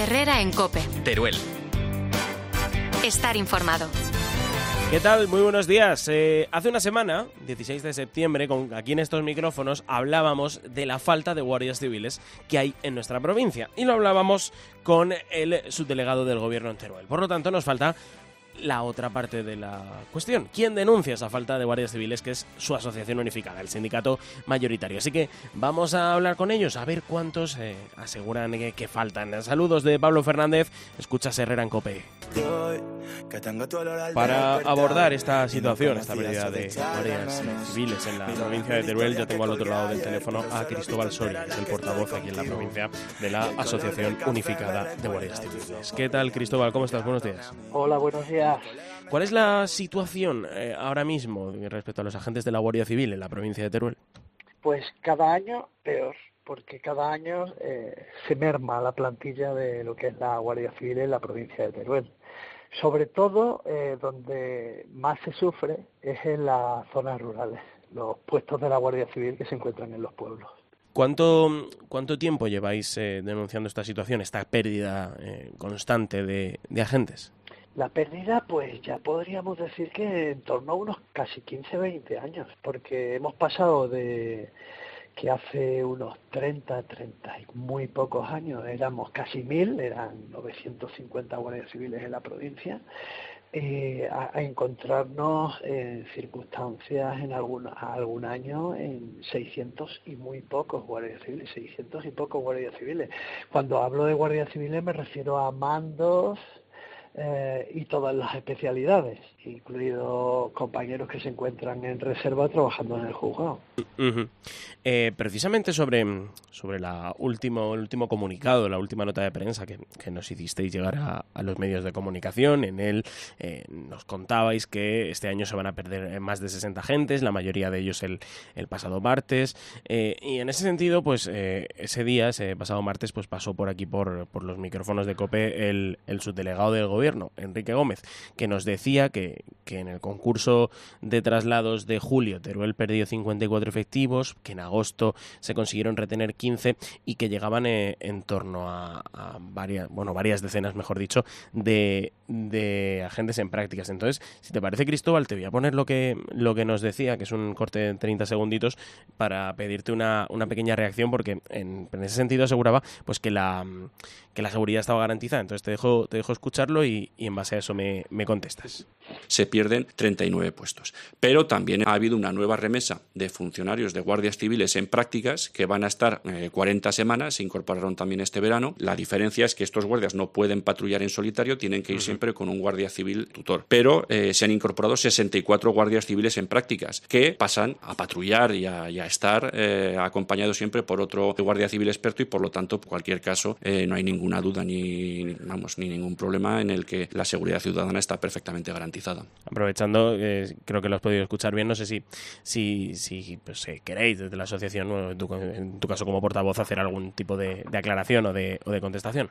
Herrera en COPE. Teruel. Estar informado. ¿Qué tal? Muy buenos días. Hace una semana, 16 de septiembre, aquí en estos micrófonos hablábamos de la falta de guardias civiles que hay en nuestra provincia. Y lo hablábamos con el subdelegado del Gobierno en Teruel. Por lo tanto, nos falta la otra parte de la cuestión. ¿Quién denuncia esa falta de guardias civiles? Que es su asociación unificada, el sindicato mayoritario. Así que vamos a hablar con ellos, a ver cuántos aseguran que faltan. Saludos de Pablo Fernández. Escuchas Herrera en COPE. Para abordar esta situación, esta pérdida de guardias civiles en la provincia de Teruel, yo tengo al otro lado del teléfono a Cristóbal Soria, que es el portavoz aquí en la provincia de la Asociación Unificada de Guardias Civiles. ¿Qué tal, Cristóbal? ¿Cómo estás? Buenos días. Hola, buenos días. ¿Cuál es la situación ahora mismo respecto a los agentes de la Guardia Civil en la provincia de Teruel? Pues cada año peor, porque cada año se merma la plantilla de lo que es la Guardia Civil en la provincia de Teruel. Sobre todo, donde más se sufre es en las zonas rurales, los puestos de la Guardia Civil que se encuentran en los pueblos. ¿Cuánto tiempo lleváis denunciando esta situación, esta pérdida constante de agentes? La pérdida, pues ya podríamos decir que en torno a unos casi 15-20 años, porque hemos pasado de que hace unos 30 y muy pocos años éramos casi 1.000, eran 950 guardias civiles en la provincia, a encontrarnos en circunstancias en algún año en 600 y muy pocos guardias civiles, 600 y pocos guardias civiles. Cuando hablo de guardias civiles me refiero a mandos, y todas las especialidades, incluidos compañeros que se encuentran en reserva trabajando en el juzgado. Uh-huh. Precisamente sobre el último comunicado, la última nota de prensa que nos hicisteis llegar a los medios de comunicación, en él nos contabais que este año se van a perder más de 60 agentes, la mayoría de ellos el pasado martes, y en ese sentido, pues ese pasado martes, pues pasó por aquí por los micrófonos de COPE el subdelegado del Gobierno, Enrique Gómez, que nos decía que en el concurso de traslados de julio Teruel perdió 54 efectivos, que en agosto se consiguieron retener 15 y que llegaban en torno a varias decenas, mejor dicho, de agentes en prácticas. Entonces, si te parece, Cristóbal, te voy a poner lo que nos decía, que es un corte de 30 segunditos, para pedirte una pequeña reacción, porque en ese sentido aseguraba pues que la seguridad estaba garantizada. Entonces te dejo escucharlo y en base a eso me contestas. Se pierden 39 puestos. Pero también ha habido una nueva remesa de funcionarios de guardias civiles en prácticas que van a estar 40 semanas, se incorporaron también este verano. La diferencia es que estos guardias no pueden patrullar en solitario, tienen que ir siempre con un guardia civil tutor. Pero se han incorporado 64 guardias civiles en prácticas que pasan a patrullar y a estar acompañados siempre por otro guardia civil experto, y por lo tanto, en cualquier caso, no hay ninguna duda ni ningún problema en el que la seguridad ciudadana está perfectamente garantizada. Aprovechando, creo que lo has podido escuchar bien, no sé si pues, queréis desde la asociación, o en tu caso como portavoz, hacer algún tipo de aclaración o de contestación.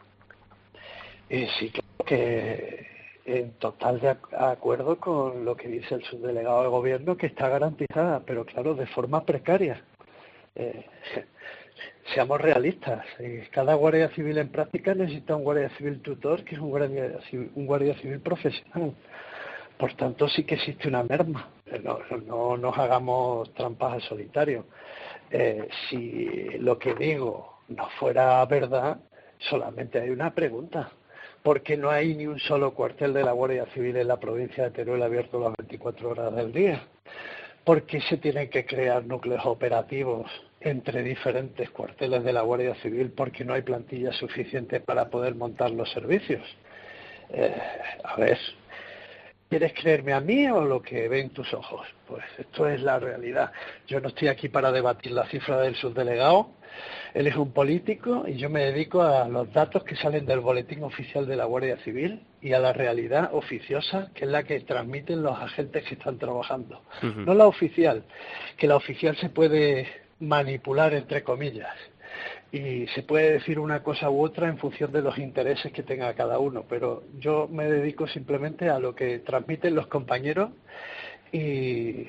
Sí, creo que en total de acuerdo con lo que dice el subdelegado de Gobierno, que está garantizada, pero claro, de forma precaria. Seamos realistas, cada guardia civil en práctica necesita un guardia civil tutor, que es un guardia civil profesional. Por tanto, sí que existe una merma. No nos hagamos trampas al solitario. Si lo que digo no fuera verdad, solamente hay una pregunta. ¿Por qué no hay ni un solo cuartel de la Guardia Civil en la provincia de Teruel abierto las 24 horas del día? ¿Por qué se tienen que crear núcleos operativos entre diferentes cuarteles de la Guardia Civil? Porque no hay plantilla suficiente para poder montar los servicios. A ver, ¿quieres creerme a mí o lo que ven tus ojos? Pues esto es la realidad. Yo no estoy aquí para debatir la cifra del subdelegado. Él es un político y yo me dedico a los datos que salen del boletín oficial de la Guardia Civil y a la realidad oficiosa, que es la que transmiten los agentes que están trabajando. No la oficial, que la oficial se puede manipular entre comillas y se puede decir una cosa u otra en función de los intereses que tenga cada uno, pero yo me dedico simplemente a lo que transmiten los compañeros y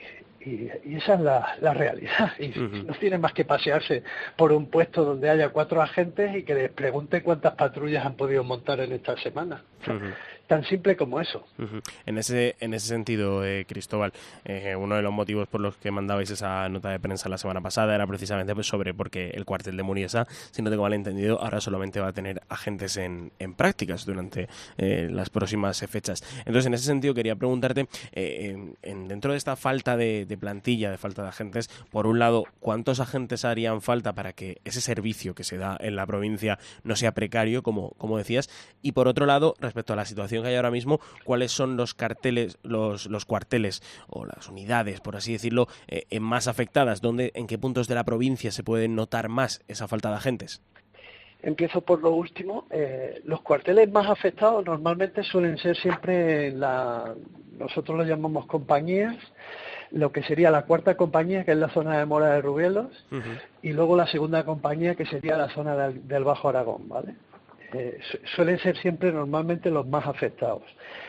Y esa es la realidad. Y no tiene más que pasearse por un puesto donde haya 4 agentes y que les pregunte cuántas patrullas han podido montar en esta semana. Tan simple como eso. En ese sentido, Cristóbal, uno de los motivos por los que mandabais esa nota de prensa la semana pasada era precisamente pues, porque el cuartel de Muniesa, si no tengo mal entendido, ahora solamente va a tener agentes en prácticas durante las próximas fechas. Entonces, en ese sentido, quería preguntarte, dentro de esta falta de plantilla, de falta de agentes, por un lado, ¿cuántos agentes harían falta para que ese servicio que se da en la provincia no sea precario, como decías? Y por otro lado, respecto a la situación que hay ahora mismo, ¿cuáles son los cuarteles o las unidades, por así decirlo, más afectadas? ¿En qué puntos de la provincia se puede notar más esa falta de agentes? Empiezo por lo último. Los cuarteles más afectados normalmente suelen ser siempre nosotros lo llamamos compañías, lo que sería la cuarta compañía, que es la zona de Mora de Rubielos, y luego la segunda compañía, que sería la zona del Bajo Aragón, ¿vale? Suelen ser siempre normalmente los más afectados.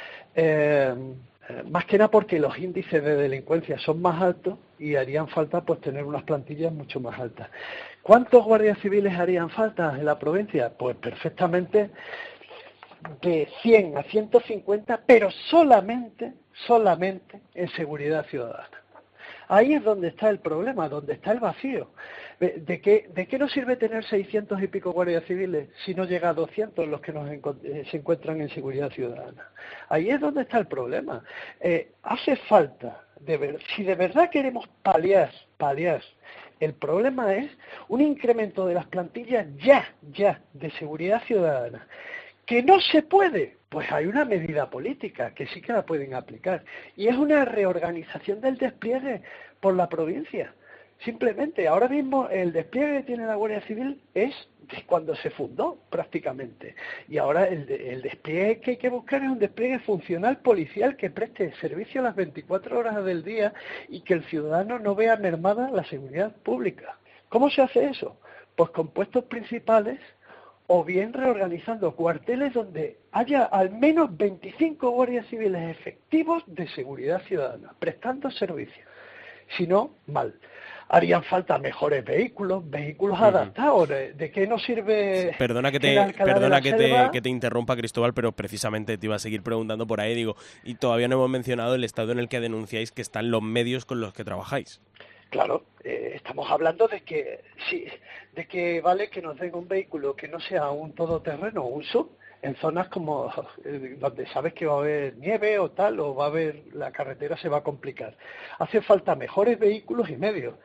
Más que nada porque los índices de delincuencia son más altos y harían falta pues tener unas plantillas mucho más altas. ¿Cuántos guardias civiles harían falta en la provincia? Pues perfectamente de 100 a 150, pero solamente en seguridad ciudadana. Ahí es donde está el problema, donde está el vacío. ¿De qué nos sirve tener 600 y pico guardias civiles si no llega a 200 los que se encuentran en seguridad ciudadana? Ahí es donde está el problema. Hace falta, si de verdad queremos paliar, el problema es un incremento de las plantillas ya de seguridad ciudadana. ¿Que no se puede? Pues hay una medida política que sí que la pueden aplicar. Y es una reorganización del despliegue por la provincia. Simplemente, ahora mismo el despliegue que tiene la Guardia Civil es de cuando se fundó prácticamente. Y ahora el despliegue que hay que buscar es un despliegue funcional policial que preste servicio a las 24 horas del día y que el ciudadano no vea mermada la seguridad pública. ¿Cómo se hace eso? Pues con puestos principales, o bien reorganizando cuarteles donde haya al menos 25 guardias civiles efectivos de seguridad ciudadana, prestando servicio. Si no, mal. Harían falta mejores vehículos adaptados. ¿De qué nos sirve? Perdona que te interrumpa, Cristóbal, pero precisamente te iba a seguir preguntando por ahí, y todavía no hemos mencionado el estado en el que denunciáis que están los medios con los que trabajáis. Claro, estamos hablando de que vale que nos den un vehículo que no sea un todoterreno o un sub en zonas como donde sabes que va a haber nieve o tal, o la carretera se va a complicar. Hace falta mejores vehículos y medios.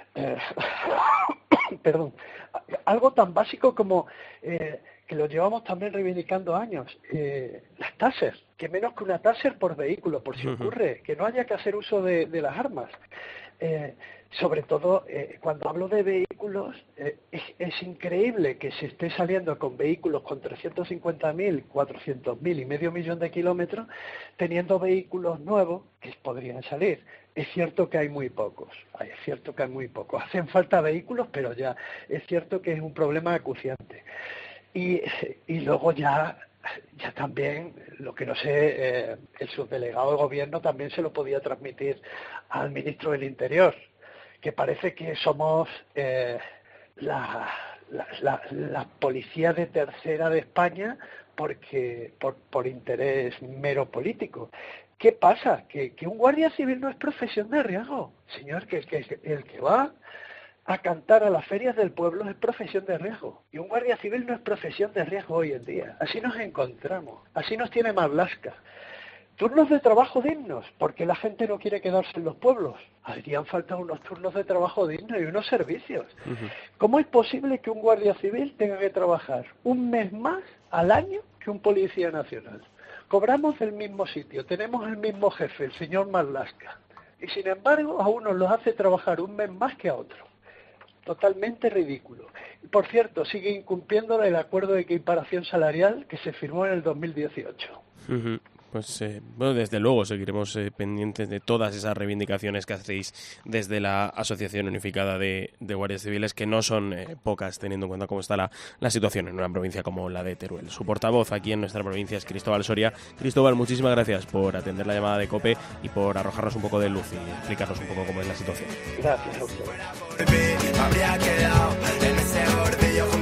Perdón. Algo tan básico como que lo llevamos también reivindicando años, las Taser, que menos que una Taser por vehículo, por si ocurre, que no haya que hacer uso de las armas. Sobre todo, cuando hablo de vehículos, es increíble que se esté saliendo con vehículos con 350.000, 400.000 y medio millón de kilómetros, teniendo vehículos nuevos que podrían salir. Es cierto que hay muy pocos, Hacen falta vehículos, pero ya es cierto que es un problema acuciante. Y luego ya también, lo que no sé, el subdelegado de gobierno también se lo podía transmitir al ministro del Interior, que parece que somos la policía de tercera de España por interés mero político. ¿Qué pasa? Que un guardia civil no es profesión de riesgo. Señor, que el que va a cantar a las ferias del pueblo es profesión de riesgo. Y un guardia civil no es profesión de riesgo hoy en día. Así nos encontramos. Así nos tiene Marlaska. Turnos de trabajo dignos, porque la gente no quiere quedarse en los pueblos. Harían falta unos turnos de trabajo dignos y unos servicios. ¿Cómo es posible que un guardia civil tenga que trabajar un mes más al año que un policía nacional? Cobramos del mismo sitio, tenemos el mismo jefe, el señor Marlaska. Y sin embargo, a unos los hace trabajar un mes más que a otros. Totalmente ridículo. Y por cierto, sigue incumpliendo el acuerdo de equiparación salarial que se firmó en el 2018. Pues bueno, desde luego seguiremos pendientes de todas esas reivindicaciones que hacéis desde la Asociación Unificada de Guardias Civiles, que no son pocas, teniendo en cuenta cómo está la situación en una provincia como la de Teruel. Su portavoz aquí en nuestra provincia es Cristóbal Soria. Cristóbal, muchísimas gracias por atender la llamada de COPE y por arrojarnos un poco de luz y explicarnos un poco cómo es la situación. Gracias a ustedes.